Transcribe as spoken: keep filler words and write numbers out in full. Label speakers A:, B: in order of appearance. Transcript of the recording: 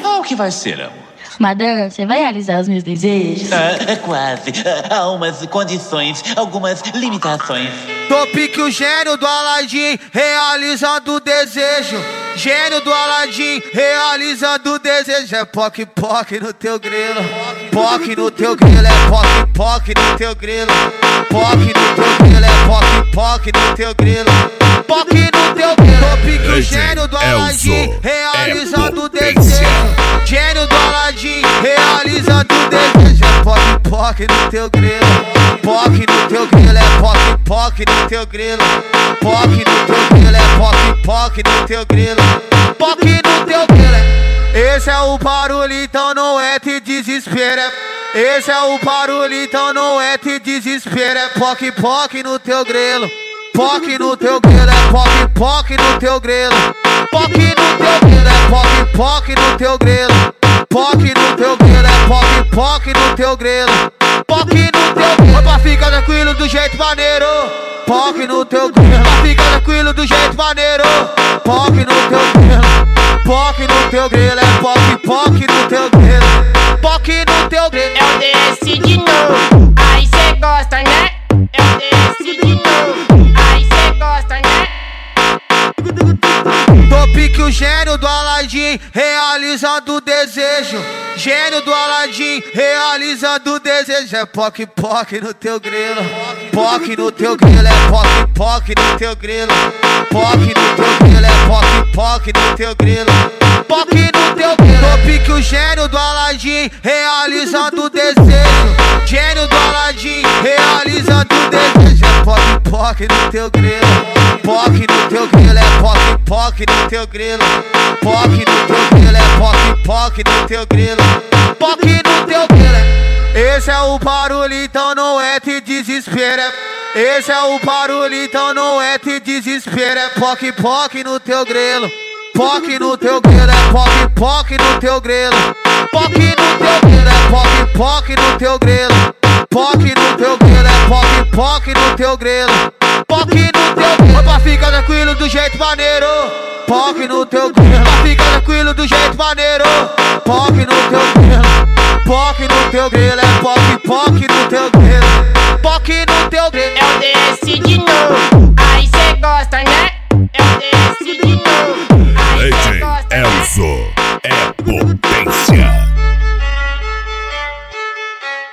A: Ah, o que vai ser, amor?
B: Madame, você vai realizar os meus desejos?
A: Ah, é quase. Ah, há umas condições, algumas limitações.
C: Tô pique o gênio do Aladim, realizando o desejo. Gênio do Aladim, realizando o desejo. É poc poc no teu grilo. Poc no teu grilo, é poc poc no teu grilo. Poc no teu grilo, é poc poc no teu grilo. Poc no teu grilo. Tô pique o gênio do Aladim, realizando o desejo. Gênio do Aladim, realizando o desejo. É poc poc no teu grilo. Poc no teu grilo, é poc poc no teu grilo. Poc no teu grilo, é poc poc no teu grilo. Poc no teu grilo. Esse é o barulho, então não é te desespera. Esse é o barulho, então não é te desespera. É poc poc no teu grilo. Poc no teu grilo, é poc poc no teu grilo. Poc no teu grilo, é poc poc no teu grilo. Poc no teu grilo, é poc poc no teu grilo. Poc no teu grilo, pra ficar tranquilo do jeito maneiro. Poc no teu grilo, pra ficar tranquilo do jeito maneiro. Poc no teu grilo, poc no teu grilo, é poc poc no teu grilo. Poc no teu grilo.
D: É o D S de novo, aí cê gosta, né? É o D S de novo, aí cê gosta, né?
C: Tô pique o gênio do Aladim, realizando o desejo. Gênio do Aladim, realizando o desejo. É poc poc no teu grilo. Poc no teu grilo, é poc poc no teu grilo. Poc no teu grilo, é poc poc no teu grilo. Poc no teu grilo. Tô pique o gênio do Aladim, realizando o desejo. Gênio do Aladim, realizando o desejo. É poc poc no teu grilo. Poc no teu grilo, é poc poc no teu grilo. Poc no teu grilo, é poc poc no teu grilo. Poc no teu grilo. Esse é o barulho, então não é te desespera. Esse é o barulho, então não é te desespera. É poc poc no teu grilo. Poc no teu grilo, é poc poc no teu grilo. Poc no teu grilo, é poc poc no teu grilo. Poc no teu grilo, é poc poc no teu grilo. Poc no teu grilo, pra ficar tranquilo do jeito maneiro. Poc no teu grilo.